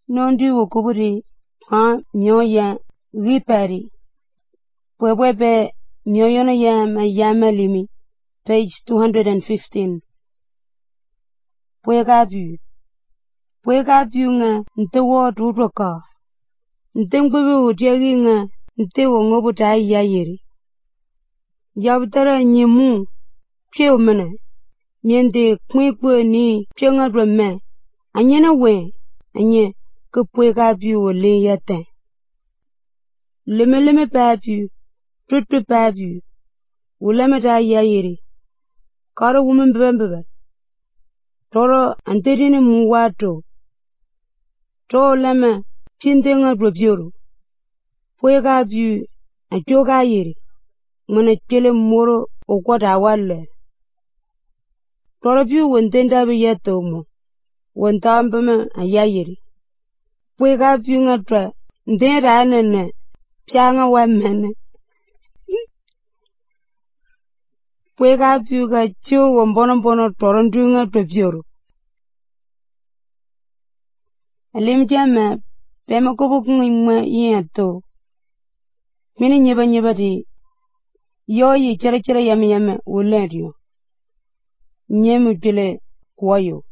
Nondi wokuburi ha mioya ripari. Pwebwebe mioyono yama limi. Page 215. Pwega view nga ntewo tutoka. Ntengwewe utiagi nga ntewo ngobuta yayiri. Yabutara nyimu pyo mene. Miende kwekwe ni pyo nga rweme. Anyena we. Anye kupwega view le yate. Leme pa view. Tutu pa view. Uleme ta yayiri. Karo woman bebe. Toro anterine muwato. To leme pinte nga rwebyoru. Pwega view. Achoga yiri. Mwana kele moro okwada wale. Toro view wentenda biyeto mo. Wentambeme ayayiri. Pwega view nga tra. Ndera anene. Pianga wamene. Pwega view ga chiu wambono toro ndu nga rwebyoru. Alimjame. Pema kubukunga imwe yeto. Mini nyeba di. Yoyi chere yame ulerio. Nyemu jile kwayo.